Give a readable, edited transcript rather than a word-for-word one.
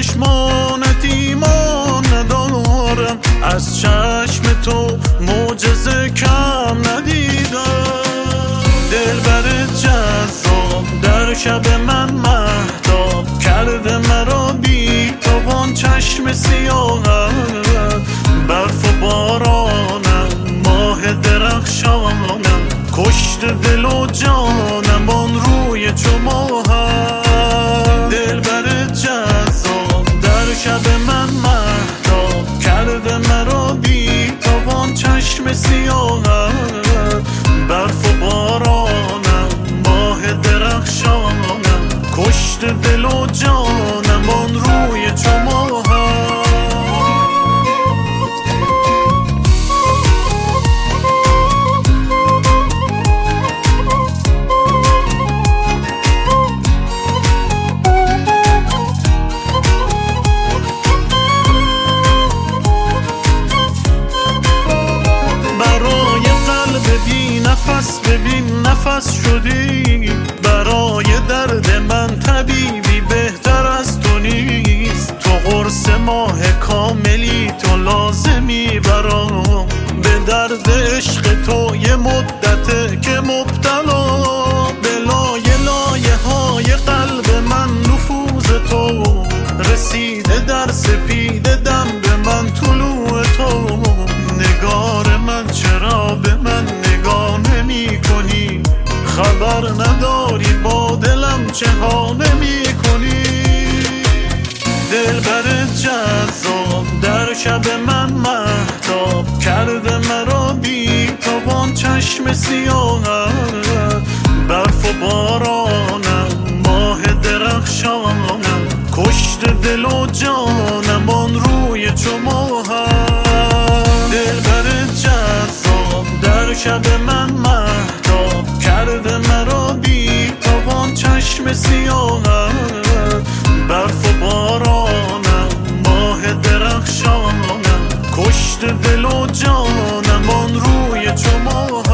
چشمانت ایمان ندارم، از چشم تو معجزه کم ندیدم. دلبر جذاب در شب من مهتاب کرده مرا بی تابان، چشم سیاهت برف و بارانم، ماه درخشانم، کشت دل و جانم آن روی چو ماهت. دلبر جذاب در شب من مهتاب کرده مرا بی تابان، چشم سیاهت برف و بارانم، ماه درخشانم، کشت دل و جانم آن روی چو ماهت. نفس ببین نفس شدی، برای درد من طبیبی بهتر از تو نیست. تو قرص ماه کاملی، تو لازمی برام، به درد عشق تو یه مدته که مبتلا، به لایه لایه های قلب من نفوذ تو رسیده، در سپیده دم به من طلوع تو. نگار من چرا به من نگاه نمی کنی؟ خبر نداری با دلم چه ها نمی کنی؟ دلبر جذاب در شب من مهتاب کرده مرا بی تابان، چشم سیاهت برف و بارانم، ماه درخشانم، کشت دل و جانم آن روی چو ماهت. دلبر جذاب در شب من مهتاب کرده مرا بی تابان، چشم سیاهت برف و بارانم، ماه درخشانم، کشت دل و جانم آن روی چو ماهت.